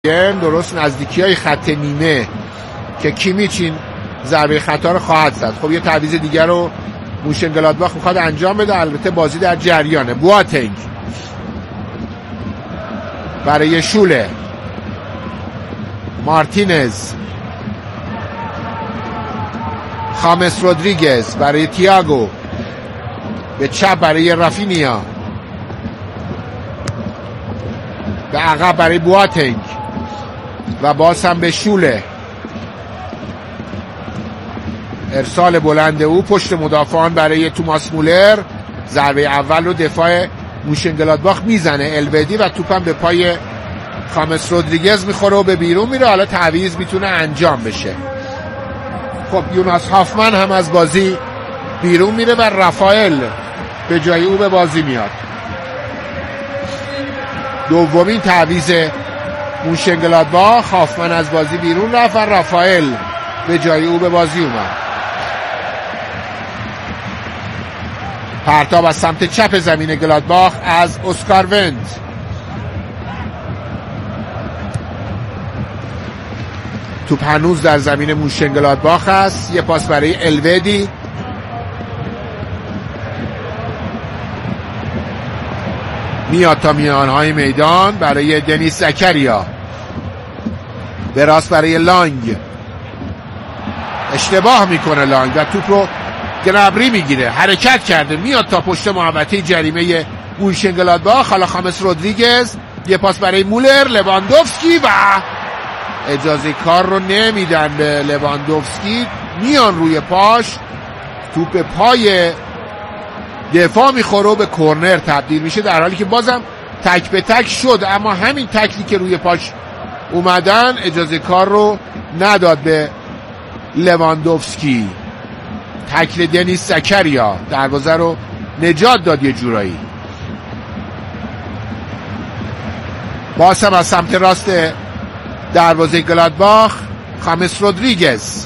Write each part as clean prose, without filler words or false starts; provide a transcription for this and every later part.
درست نزدیکی های خط نیمه که کیمیچ این ضربه خطا رو خواهد زد. خب یه تعویض دیگر رو موشنگلادباخ میخواد انجام بده، البته بازی در جریانه. بواتنگ برای شوله، مارتینز، خامس رودریگز برای تییاگو، به چپ برای رافینیا، به عقب برای بواتنگ و باز هم به شوله. ارسال بلند او پشت مدافعان برای توماس مولر. ضربه اول رو دفاع موشنگلادباخ میزنه الودی و توپم به پای خامس رودریگز میخوره و به بیرون میره. حالا تعویض میتونه انجام بشه. خب یوناس هافمن هم از بازی بیرون میره و رافائل به جای او به بازی میاد. دومین تعویض موشنگلادباخ، هافمن از بازی بیرون رفت و رافائل به جای او به بازی اومد. پرتاب از سمت چپ زمین گلادباخ از اسکار وند. توپ هنوز در زمین موشنگلادباخ است. یه پاس برای الودی، میاد تا میانهای میدان برای دنیس زکریا، به راست برای لانگ. اشتباه میکنه لانگ و توپ رو گنبری میگیره، حرکت کرده، میاد تا پشت محوطه جریمه موشنگلادباخ. حالا خامس رودریگز، یه پاس برای مولر، لواندوفسکی و اجازه کار رو نمیدن به لواندوفسکی. میان روی پاش، توپ به پای دفاع میخوره و به کرنر تبدیل میشه، در حالی که بازم تک به تک شد، اما همین تکلی که روی پاش اومدن اجازه کار رو نداد به لواندوفسکی. تکل دنیس زکریا دروازه رو نجات داد یه جورایی. باز هم از سمت راست دروازه گلادباخ خامس رودریگز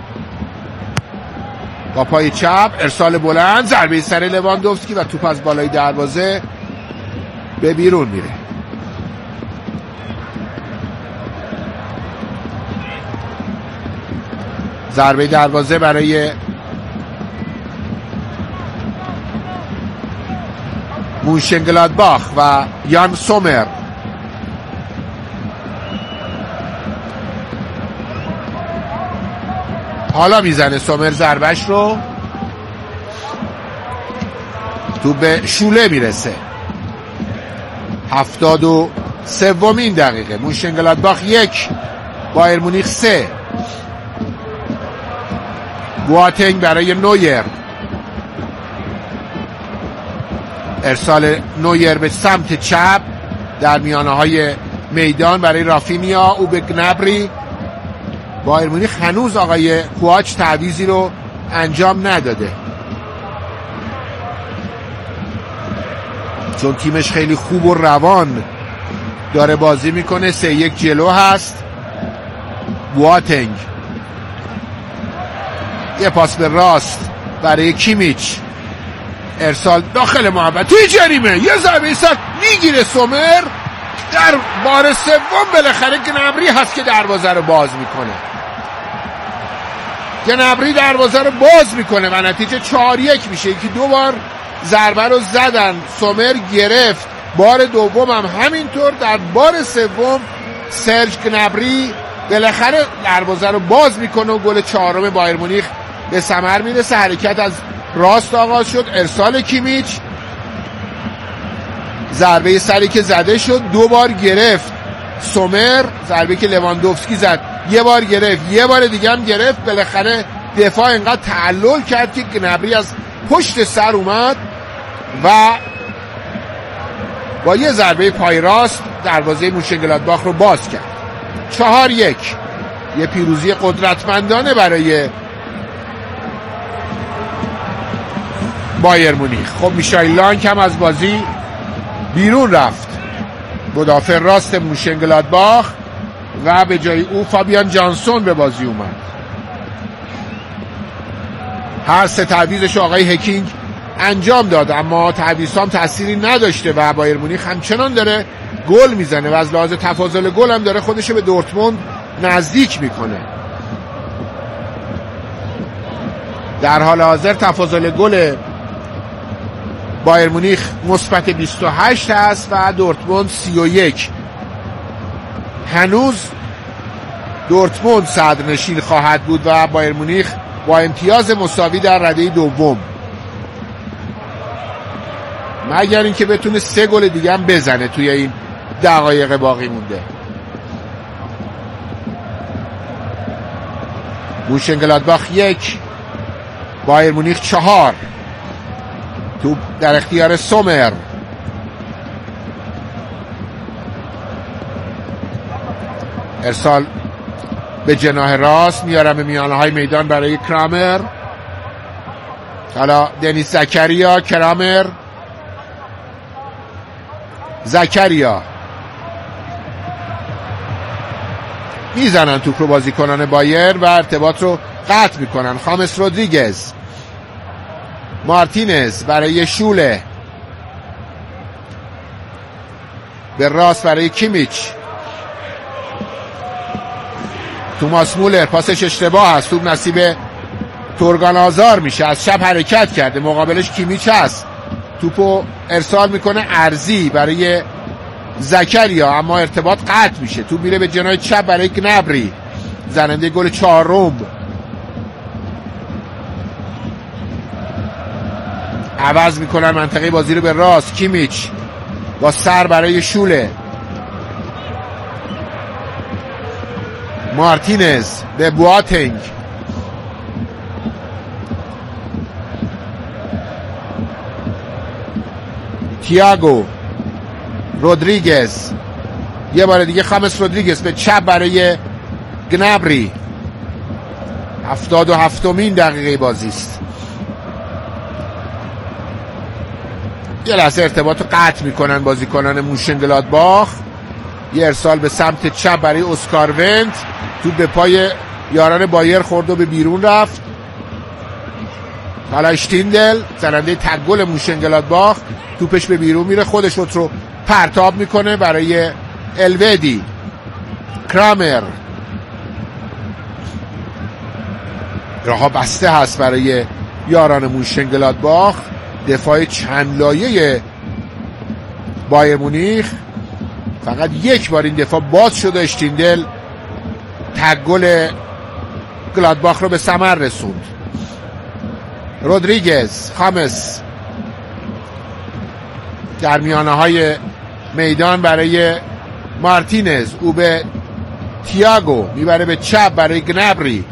با پای چپ، ارسال بلند، ضربه سر لواندوفسکی و توپ از بالای دروازه به بیرون میره. ضربه دروازه برای موشنگلادباخ و یان سومر. حالا میزنه سومر ضربش رو، تو به شوله میرسه. 73مین دقیقه، موشنگلادباخ 1 بایر مونیخ 3. بواتنگ برای نویر، ارسال نویر به سمت چپ در میانه های میدان برای رافینیا، او به گنبری. بایر مونیخ هنوز آقای کوآچ تعویضی رو انجام نداده، چون تیمش خیلی خوب و روان داره بازی میکنه. 3-1 جلو هست. بواتنگ، یه پاس به راست برای کیمیچ، ارسال داخل محوطه جریمه، یه ضربه سر میگیره سومر. در بار سوم بالاخره گنبری هست که دروازه رو باز میکنه. گنبری دروازه رو باز میکنه و نتیجه 4-1 میشه. که 2 بار ضربه رو زدن، سومر گرفت، بار دوم هم همینطور. در بار سوم سرج گنبری بالاخره دروازه رو باز میکنه و گل 4م بایر مونیخ به ثمر میرسه. حرکت از راست آغاز شد، ارسال کیمیچ، ضربه سری که زده شد، 2 بار گرفت سومر، ضربه که لواندوفسکی زد 1 بار گرفت، 1 بار دیگه هم گرفت. بالاخره دفاع اینقدر تعلل کرد که گنبری از پشت سر اومد و با یه ضربه پای راست دروازه موشنگلادباخ رو باز کرد. 4-1، یه پیروزی قدرتمندانه برای بایر مونیخ. خب میشایل لانگ هم از بازی بیرون رفت، مدافع راست موشنگلادباخ، و به جای او فابیان جانسون به بازی اومد. هر 3 تعویضش آقای هکینگ انجام داد، اما تعویض‌ها هم تأثیری نداشته و بایر مونیخ همچنان داره گل میزنه و از لحاظ تفاضل گل هم داره خودش به دورتموند نزدیک میکنه. در حال حاضر تفاضل گل بایر مونیخ مثبت 28 است و دورتموند 31. هنوز دورتموند صدرنشین خواهد بود و بایر مونیخ با امتیاز مساوی در رده دوم، مگر اینکه بتونه 3 گل دیگه هم بزنه توی این دقایق باقی مونده. موشنگلادباخ 1، بایر مونیخ 4. توپ در اختیار سومر. ارسال به جناح راست، میارم به میانه های میدان برای کرامر. حالا دنیس زکریا، کرامر، زکریا میزنن توپ رو بازیکنان بایر و ارتباط رو قطع میکنن. خامس رودریگز، مارتینز برای شوله، به راست برای کیمیچ. توماس مولر پاسش اشتباه است، توپ نصیب تورگان آزار میشه، از چپ حرکت کرده، مقابلش کیمیچ هست، توپو ارسال میکنه عرضی برای زکریا اما ارتباط قطع میشه، توپ میره به جناح چپ برای گنبری، زننده گل 4. عوض میکنن منطقه بازی رو به راست، کیمیچ با سر برای شوله، مارتینز به بواتنگ، تییاگو، رودریگز، یه بار دیگه خامس رودریگز به چپ برای گنبری. 77مین دقیقه بازی است. یه لحظه ارتباط رو قطع میکنن بازیکنان موشنگلادباخ. یه ارسال به سمت چپ برای اسکار ونت، توپ به پای یاران بایر خورد و به بیرون رفت. حالا اشتیندل زننده تک گل موشنگلادباخ، توپش به بیرون میره، خودش رو پرتاب میکنه برای الودی. کرامر، راهها بسته هست برای یاران موشنگلادباخ. دفاع چند لایه بایر مونیخ، فقط یک بار این دفاع باز شد و اشتیندل تک گل گلادباخ رو به ثمر رسوند. رودریگز، خامس در میانه های میدان برای مارتینز، او به تییاگو میبره به چپ برای گنبری.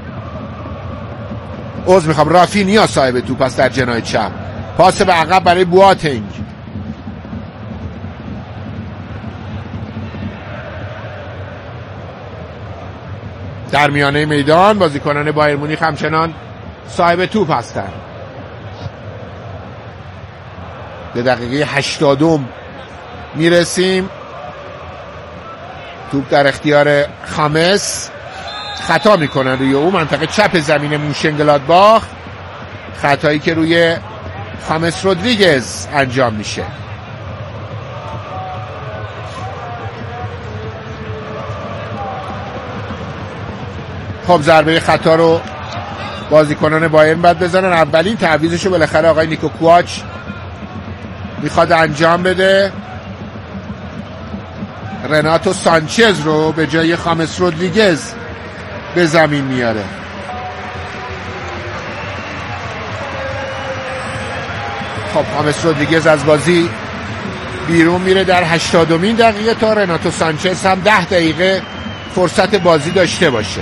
رافینیا صاحب توپ است در جناح چپ، پاس به عقب برای بواتنگ. در میانه میدان بازیکنان بایر مونیخ همچنان صاحب توپ هستند. به دقیقه 80 میرسیم. توپ در اختیار خامس، خطا میکنن روی او، منطقه چپ زمین موشنگلادباخ، خطایی که روی خامس رودریگز انجام میشه. خب ضربه خطا رو بازیکنان بایرن باید بزنن. اولین تعویضشو بالاخره آقای نیکو کوواچ میخواد انجام بده. رناتو سانچز رو به جای خامس رودریگز به زمین میاره. خب خامس رودریگز از بازی بیرون میره در 80مین دقیقه تا رناتو سانچز هم 10 دقیقه فرصت بازی داشته باشه.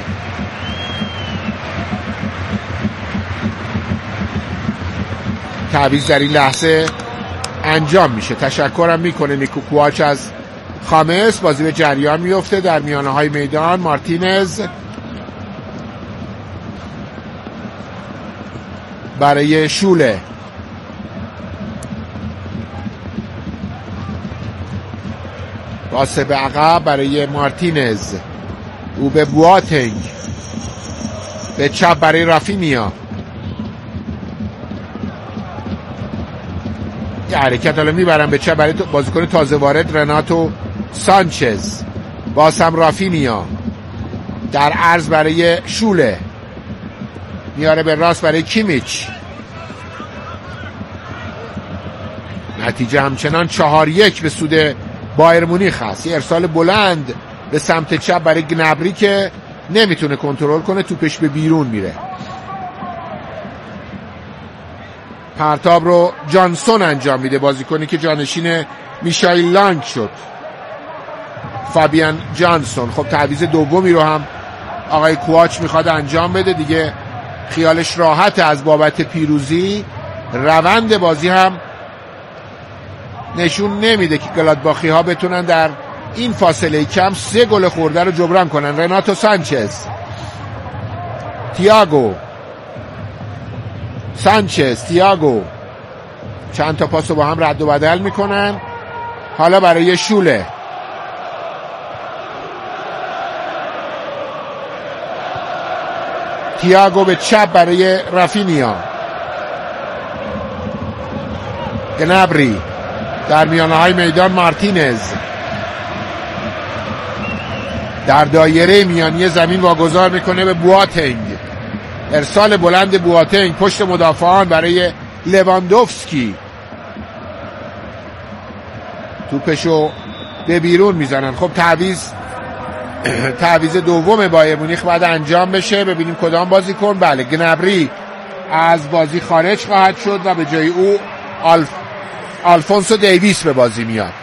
تعویض در این لحظه انجام میشه. تشکرم میکنه نیکو کوواچ از خامس. بازی به جریان میفته در میانه های میدان. مارتینز برای شوله، پاس به عقب برای مارتینز، او به بواتنگ، به چپ برای رافینیا. یه حرکت حالا میبرن به چپ برای بازیکن تازه وارد رناتو سانچز. باسم رافینیا در عرض برای شوله، میاره به راست برای کیمیچ. نتیجه همچنان 4-1 به سود بایر مونیخ هست. یه ارسال بلند به سمت چپ برای گنبری که نمیتونه کنترل کنه، توپش به بیرون میره. پرتاب رو جانسون انجام میده، بازیکنی که جانشین میشایل لانگ شد، فابیان جانسون. خب تعویض دومی رو هم آقای کواچ میخواد انجام بده دیگه، خیالش راحت از بابت پیروزی. روند بازی هم نشون نمیده که گلادباخی ها بتونن در این فاصله کم 3 گل خورده رو جبران کنن. رناتو سانچز، تییاگو سانچز، تییاگو چند تا پاس رو با هم رد و بدل میکنن. حالا برای شوله، تییاگو به چپ برای رافینیا، گنبری در میانه های میدان، مارتینز در دایره میانی زمین واگذار میکنه به بواتنگ. ارسال بلند بواتنگ پشت مدافعان برای لواندوفسکی، توپشو به بیرون میزنن. خب تعویض دوم بایر مونیخ بعد انجام بشه، ببینیم کدام بازیکن. بله، گنبری از بازی خارج خواهد شد و به جای او آلفونسو دیویس به بازی میاد.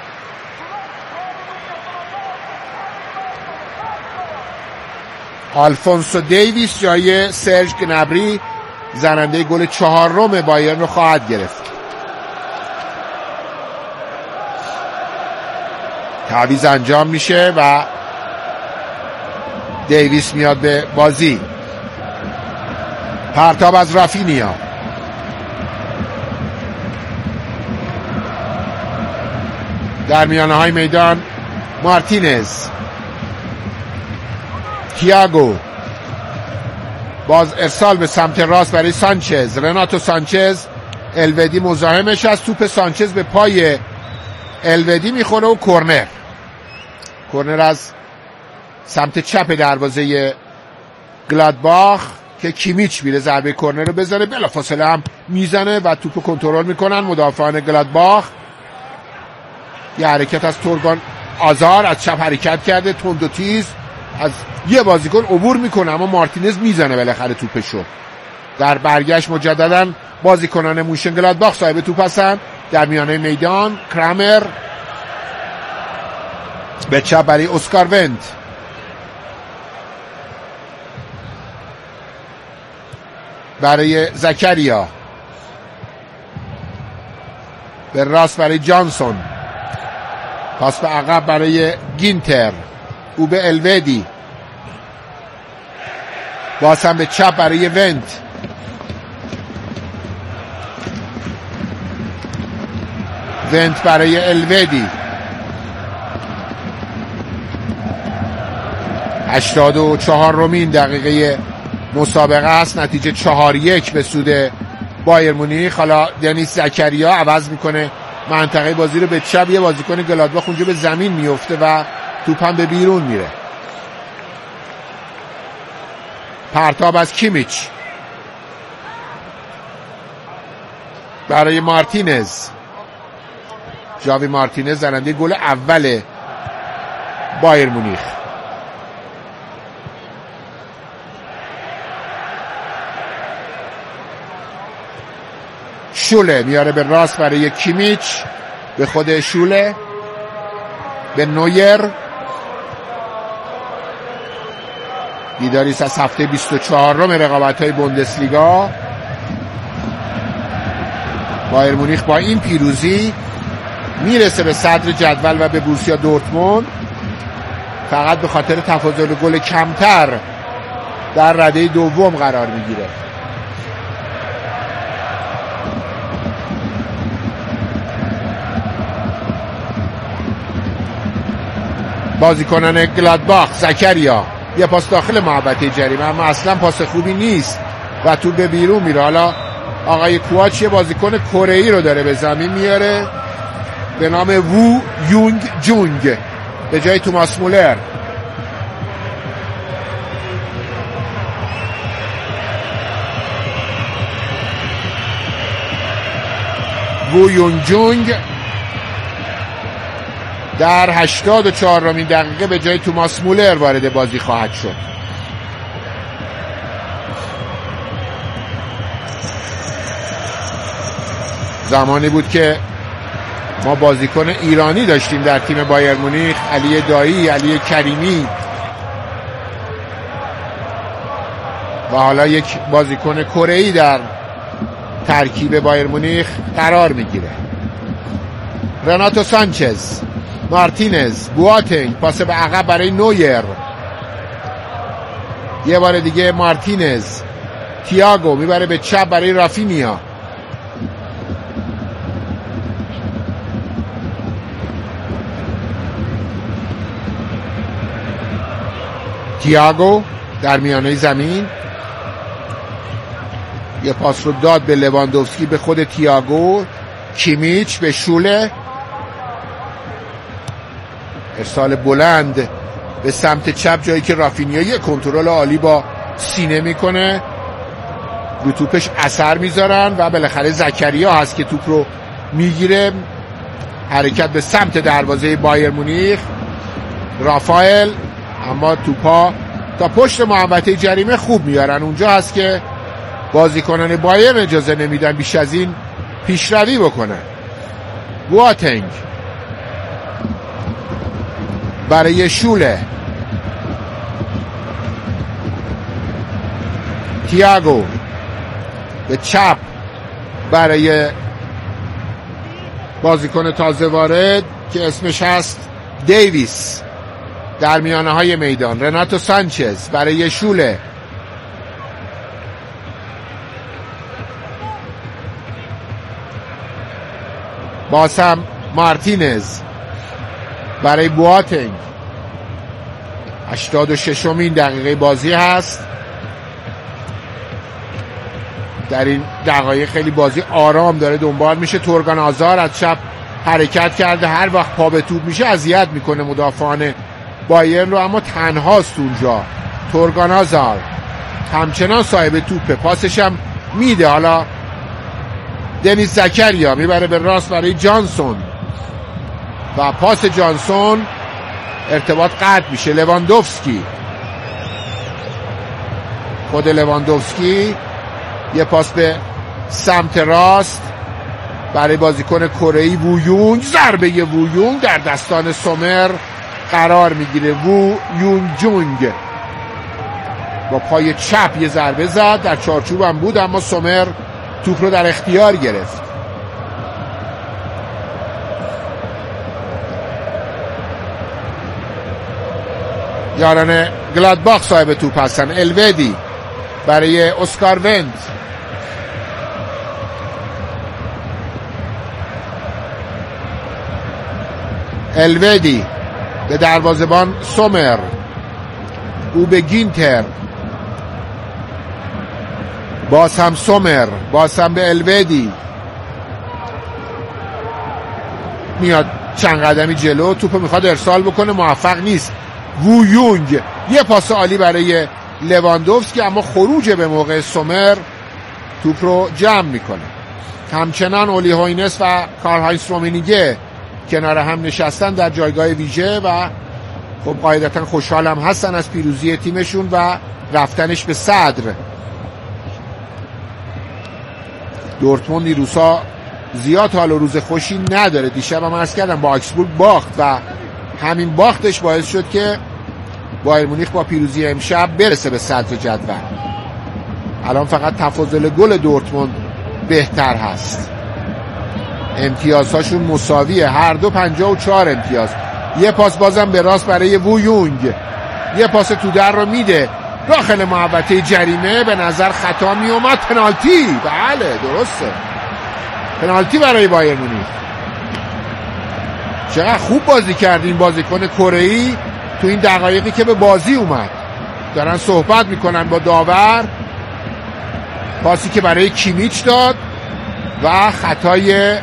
آلفونسو دیویس جای سرژ گنبری زننده گل 4 بایرن رو خواهد گرفت. تعویض انجام میشه و دیویس میاد به بازی. پرتاب از رافینیا، در میانه های میدان مارتینز، تییاگو، باز ارسال به سمت راست برای سانچز، رناتو سانچز. الودی مزاحمش از توپ سانچز به پای الودی میخوره و کرنر از سمت چپ دروازه گلادباخ که کیمیچ میره ضربه کرنر رو بزنه، بلافاصله هم میزنه و توپ کنترل میکنن مدافعان گلادباخ. یه حرکت از تورگان آزار از چپ حرکت کرده، تند و تیز از یه بازیکن عبور میکنه، اما مارتینز میزنه بالاخره توپشو. در برگشت مجددا بازیکنان موشنگلادباخ صاحب توپ هستن. در میانه میدان کرامر به چپ برای اسکار وند، برای زکریا، به راست برای جانسون، پاس به عقب برای گینتر، او به الودی، باز هم به چپ برای وند، وند برای الودی. 84مین دقیقه مسابقه است، نتیجه 4-1 به سود بایر مونیخ. حالا دنیس زکریا عوض میکنه منطقه بازی رو به چپ، یه بازیکن گلادباخ اونجا به زمین میفته و توپ هم به بیرون میره. پرتاب از کیمیچ برای مارتینز، ژاوی مارتینز زننده گل اول بایر مونیخ. شوله میاره به راست برای کیمیچ، به خود شوله، به نویر. دیداریست از هفته 24 رقابت‌های بوندسلیگا. بایر مونیخ با این پیروزی میرسه به صدر جدول و به بورسیا دورتموند، فقط به خاطر تفاضل گل کمتر در رده دوم قرار میگیره. بازیکنان گلادباخ، زکریا یه پاس داخل محوطه جریمه اما اصلا پاس خوبی نیست و تو به بیرون میره. حالا آقای کواچ یه بازیکن کره‌ای رو داره به زمین میاره به نام وو یونگ جونگ به جای توماس مولر. وو یونگ جونگ در 84مین دقیقه به جای توماس مولر وارد بازی خواهد شد. زمانی بود که ما بازیکن ایرانی داشتیم در تیم بایر مونیخ، علی دایی، علی کریمی، و حالا یک بازیکن کره‌ای در ترکیب بایر مونیخ قرار میگیره. رناتو سانچز، مارتینز، بواتنگ، پاس به عقب برای نویر، یه بار دیگه مارتینز، تییاگو میبره به چپ برای رافینیا، تییاگو در میانه زمین یه پاس رو داد به لواندوفسکی، به خود تییاگو، کیمیچ به شوله، ارسال بلند به سمت چپ جایی که رافینیا یه کنترل عالی با سینه میکنه، رو توپش اثر میذارن و بالاخره زکریا هست که توپ رو میگیره. حرکت به سمت دروازه بایر مونیخ، رافائل، اما توپا تا پشت محوطه جریمه خوب میارن. اونجا هست که بازیکنان بایر اجازه نمیدن بیش از این پیشروی بکنن. بواتنگ برای شوله، تییاگو به چپ برای بازیکن تازه وارد که اسمش هست دیویس در میانه های میدان. رناتو سانچز برای شوله، باز هم مارتینز برای بواتنگ. 86مین دقیقه بازی هست. در این دقایق خیلی بازی آرام داره دنبال میشه. تورگان آزار از چپ حرکت کرده، هر وقت پا به توپ میشه اذیت میکنه مدافعان بایرن رو، اما تنهاست اونجا. تورگان آزار همچنان صاحب توپه، پاسش هم میده. حالا دنیس زکریا میبره به راست برای جانسون و پاس جانسون ارتباط قطع میشه. لواندوفسکی، خود لواندوفسکی یه پاس به سمت راست برای بازیکن کره‌ای وو یونگ، ضربه وو یونگ در دستان سومر قرار میگیره. وو یونگ جونگ با پای چپ یه ضربه زد، در چارچوب هم بود اما سومر توپ رو در اختیار گرفت. یاران گلادباخ صاحب توپ هستن. الودی برای اسکار وند، الودی به دروازه‌بان سومر، او به گینتر، باز هم سومر، باز هم به الودی، میاد چند قدمی جلو، توپو میخواد ارسال بکنه، موفق نیست. وو یونگ یه پاس عالی برای لواندوفسکی اما خروج به موقع سومر توپ رو جمع میکنه. همچنان اولی هوینس و کارل-هاینز رومنیگه کنار هم نشستن در جایگاه ویژه و خب قاعدتا خوشحال هم هستن از پیروزی تیمشون و رفتنش به صدر. دورتموند این روزها زیاد حال و روز خوشی نداره. دیشب هم عرض کردم با آکسبورگ باخت و همین باختش باعث شد که بایر مونیخ با پیروزی امشب برسه به صدر جدول. الان فقط تفاضل گل دورتموند بهتر هست، امتیازهاشون مساویه، هر دو 54 امتیاز. یه پاس بازم به راست برای وو یونگ، یه پاس تو در رو میده داخل محوطه جریمه، به نظر خطا می اومد. پنالتی، بله درسته، پنالتی برای بایر مونیخ. چقدر خوب بازی کردین بازیکن کره‌ای تو این دقایقی که به بازی اومد. دارن صحبت میکنن با داور. پاسی که برای کیمیچ داد و خطای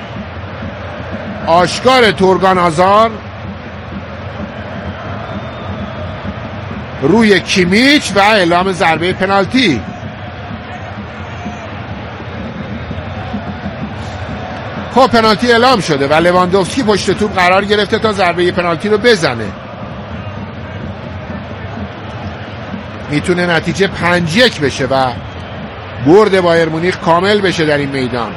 آشکار تورگان آزار روی کیمیچ و اعلام ضربه پنالتی. خب پنالتی اعلام شده و لواندوفسکی پشت توپ قرار گرفته تا ضربه پنالتی رو بزنه. میتونه نتیجه 5-1 بشه و برد بایر مونیخ کامل بشه در این میدان.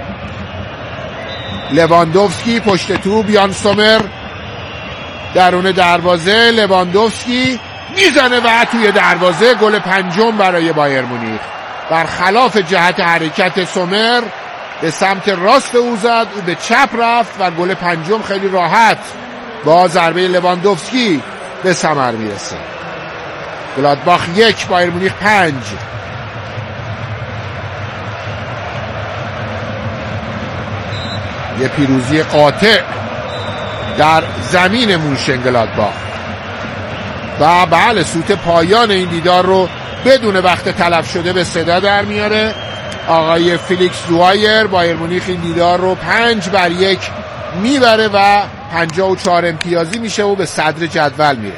لواندوفسکی پشت توپ، یان سومر درون دروازه، لواندوفسکی میزنه و توی دروازه. گل پنجم برای بایر مونیخ. برخلاف جهت حرکت سومر به سمت راست او زد، او به چپ رفت و گل پنجم خیلی راحت با ضربه لواندوفسکی به ثمر میرسه. گلادباخ 1 بایر مونیخ 5. یه پیروزی قاطع در زمین مونشنگلادباخ و بله سوت پایان این دیدار رو بدون وقت تلف شده به صدا در میاره آقای فیلیکس زوایر. بایر مونیخ این دیدار رو 5-1 میبره و 54 امتیازی میشه و به صدر جدول میره.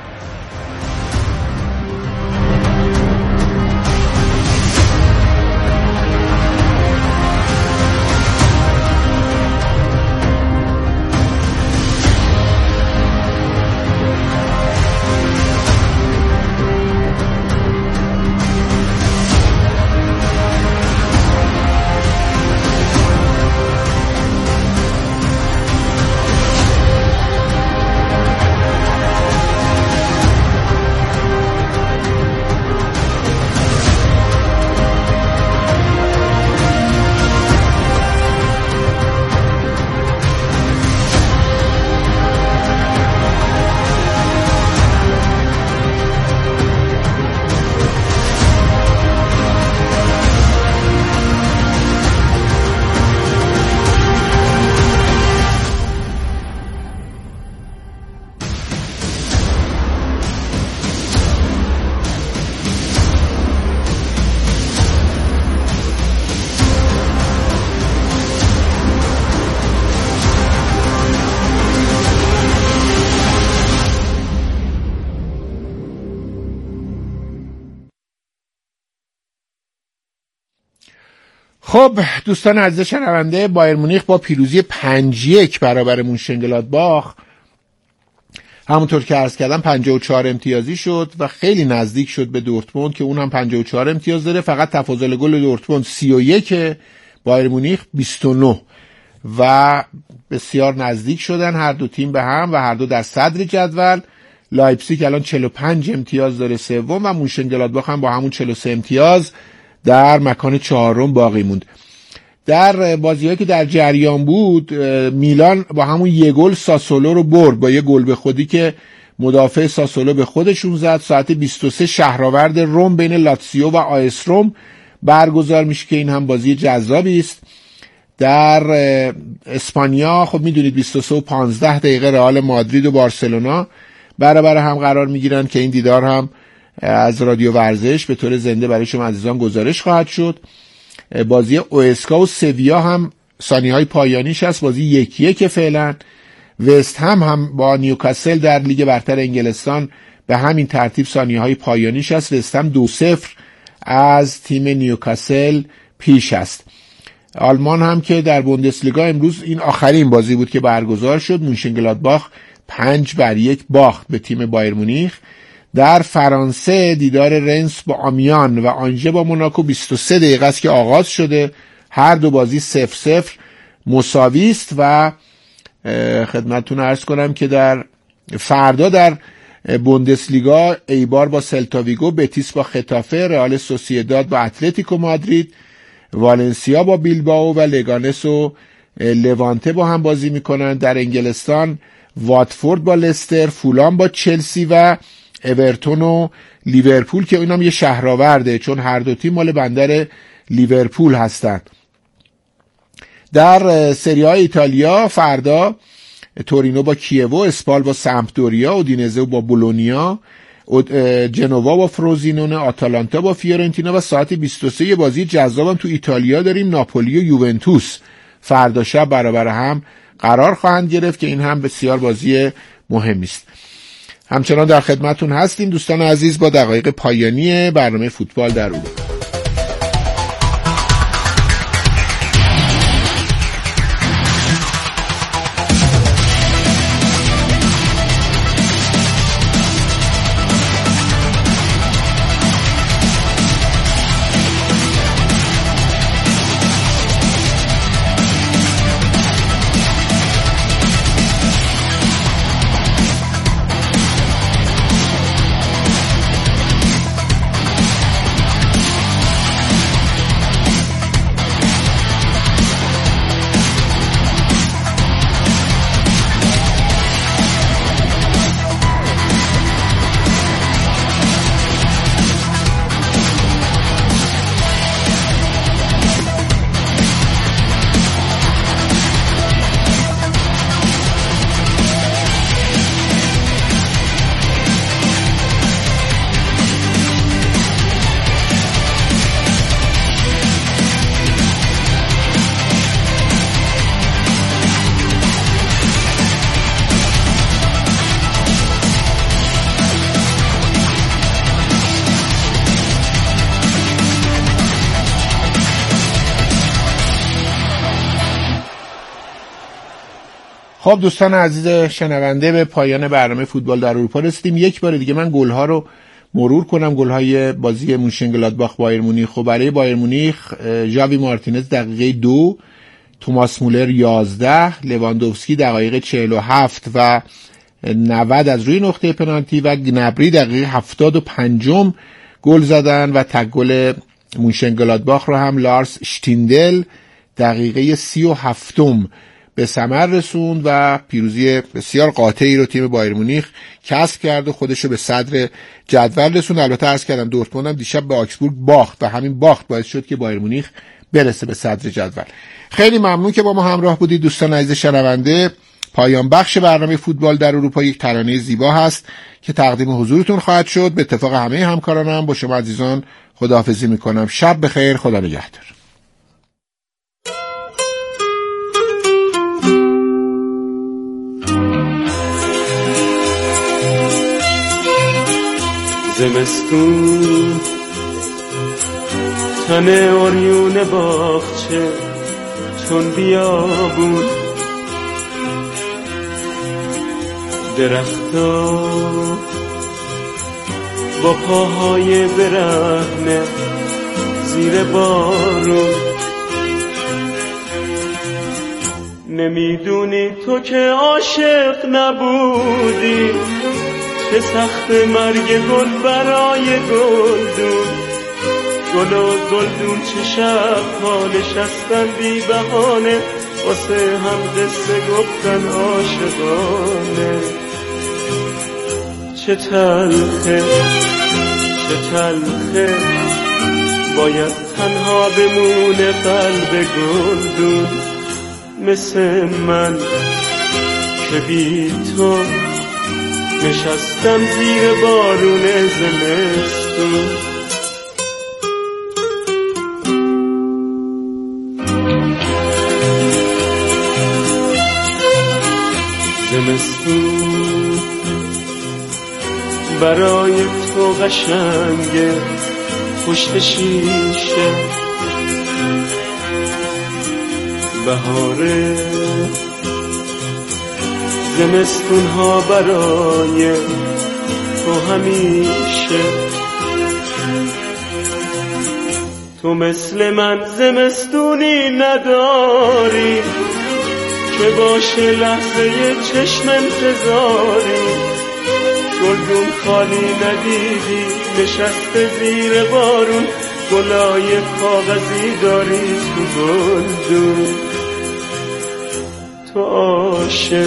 خب دوستان عزیز شنونده، بایر مونیخ با پیروزی 5-1 برابر مونشنگلادباخ همونطور که عرض کردم 54 امتیازی شد و خیلی نزدیک شد به دورتموند که اون هم 54 امتیاز داره. فقط تفاضل گل دورتموند 31، بایر مونیخ 29 و بسیار نزدیک شدن هر دو تیم به هم و هر دو در صدر جدول. لایپزیگ الان 45 امتیاز داره سوم و مونشنگلادباخ هم با همون 43 امتیاز در مکان چهارم باقی موند. در بازی‌هایی که در جریان بود، میلان با همون یه گل ساسولو رو برد با یه گل به خودی که مدافع ساسولو به خودشون زد. ساعت 23 شهرآورد روم بین لاتسیو و آیس روم برگزار میشه که این هم بازی جذابی است. در اسپانیا خب میدونید 22 و 15 دقیقه رئال مادرید و بارسلونا برابر هم قرار میگیرن که این دیدار هم از رادیو ورزش به طور زنده برای شما عزیزان گزارش خواهد شد. بازی اواسکا و سویا هم ثانیه‌های پایانیش هست، بازی 1-1 فعلا. وست هم با نیوکاسل در لیگ برتر انگلستان به همین ترتیب ثانیه‌های پایانیش هست. وست هم 2-0 از تیم نیوکاسل پیش است. آلمان هم که در بوندسلیگا امروز این آخرین بازی بود که برگزار شد، مونشنگلادباخ 5-1 باخت به تیم بایر مونیخ. در فرانسه دیدار رنس با آمیان و آنژه با موناکو 23 دقیقه است که آغاز شده. هر دو بازی 0-0 مساوی است و خدمتتون عرض کنم که در فردا در بوندسلیگا ایبار با سلتاویگو، بتیس با خطافه، رئال سوسییداد با اتلتیکو مادرید، والنسیا با بیلبائو و لگانس و لوانته با هم بازی میکنن. در انگلستان واتفورد با لستر، فولام با چلسی و اورتون و لیورپول که اینم یه شهرآورده چون هر دو تیم مال بندر لیورپول هستند. در سری آ ایتالیا فردا تورینو با کیوو، اسپال با سمپدوریا، اودینزه با بولونیا، جنوا با فروزینونه، آتالانتا با فیورنتینا و ساعت 23 یه بازی جذابم تو ایتالیا داریم، ناپولی و یوونتوس فردا شب برابر هم قرار خواهند گرفت که این هم بسیار بازی مهمی است. همچنان در خدمتتون هستیم دوستان عزیز با دقایق پایانی برنامه فوتبال در اروپا. خب دوستان عزیز شنونده، به پایان برنامه فوتبال در اروپا رسیدیم. یک بار دیگه من گل‌ها رو مرور کنم. گل‌های بازی مونشنگلادباخ بایر مونیخ و برای بایر مونیخ ژاوی مارتینز دقیقه 2، توماس مولر 11، لواندوفسکی دقایق 47 و 90 از روی نقطه پنالتی و گنبری دقیقه 75 گل زدن و تک گل مونشنگلادباخ رو هم لارس شتیندل دقیقه 37 به ثمر رسوند و پیروزی بسیار قاطعی رو تیم بایر مونیخ کسب کرد و خودش رو به صدر جدول رسوند. البته عرض کردم دورتموند هم دیشب به آکسبورگ باخت و همین باخت باعث شد که بایر مونیخ برسه به صدر جدول. خیلی ممنون که با ما همراه بودید دوستان عزیز شنونده. پایان بخش برنامه فوتبال در اروپا یک ترانه زیبا هست که تقدیم حضورتون خواهد شد. به اتفاق همه همکارانم با شما عزیزان خداحافظی میکنم. شب بخیر، خدا نگهدار. زمستون تن اوریون باغچه چون بیابون، درختا با پاهای برهنه زیر بارون. نمیدونی تو که عاشق نبودی، چه سخت مرگ گل برای گلدون. گل و گلدون چه شب‌ها نشستن بی بهانه، واسه هم قصه گفتن عاشقانه. چه تلخه چه تلخه باید تنها بمونه قلب گلدون، مثل من که بی تو نشستم زیر بارون زمستون. زمستون برای تو قشنگه پشت شیشه، بهاره زمستون ها برای تو همیشه. تو مثل من زمستونی نداری که باشه لحظه چشم انتظاری. گلدون خالی ندیدی نشسته زیر بارون، گلای کاغذی داری تو گلدون. تو عاشق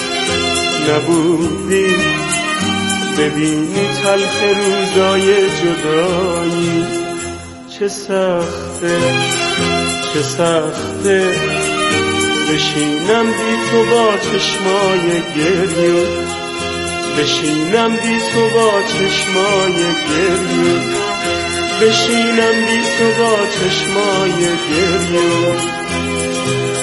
نبودی ببینی تلخ روزای جدایی. چه سخته چه سخته بشینم بی تو با چشمای گریون، بشینم بی تو با چشمای گریه، بشینم بی تو با چشمای گریه.